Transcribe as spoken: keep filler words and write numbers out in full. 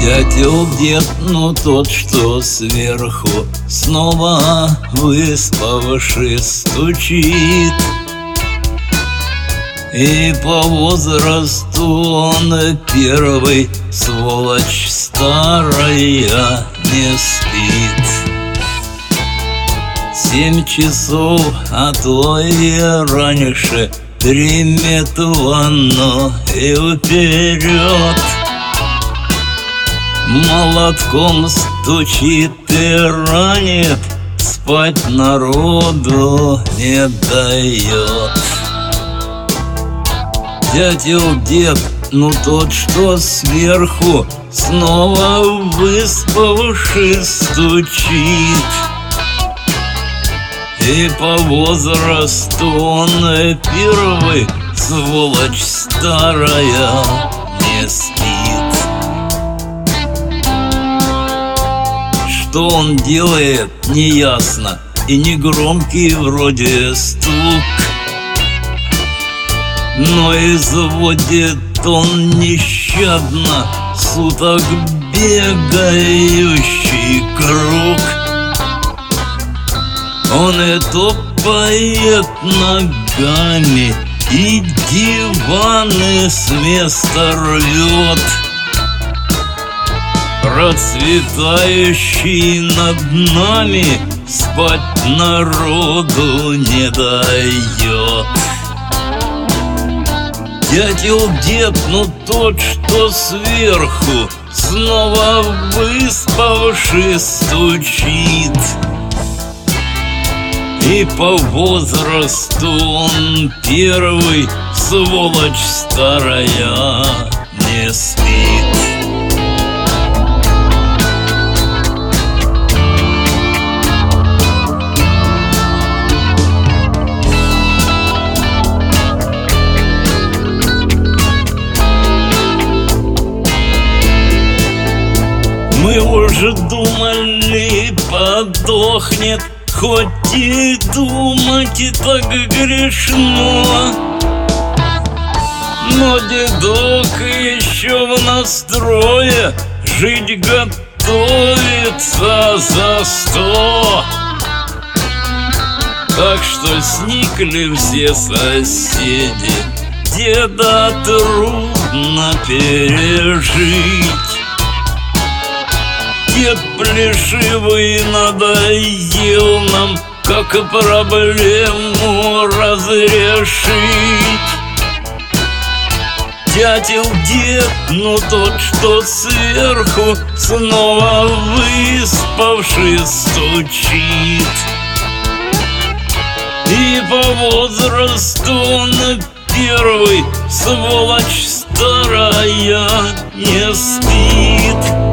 Дятел дед, ну тот, что сверху, снова выспавшись стучит. И по возрасту он первый, сволочь старая, не спит. Семь часов, а то и раньше, примет ванну и вперед. Молотком стучит и ранит, спать народу не дает. Дятел дед, ну тот, что сверху, снова выспавшись стучит. И по возрасту он первый, сволочь старая, не спит. Что он делает, неясно, и негромкий вроде стук, но изводит он нещадно суток бегающий круг. Он и топает ногами, и диваны с места рвет. Процветающий над нами спать народу не дает. Дятел дед, ну тот, что сверху, снова выспавшись стучит. И по возрасту он первый, сволочь старая, не спит. Мы уже думали, подохнет, хоть и думать и так грешно. Но дедок еще в настрое, жить готовится за сто. Так что сникли все соседи, деда трудно пережить. Дед плешивый надоел нам, как проблему разрешить. Дятел дед, ну тот, что сверху, снова выспавшись стучит. И по возрасту он первый, сволочь старая, не спит.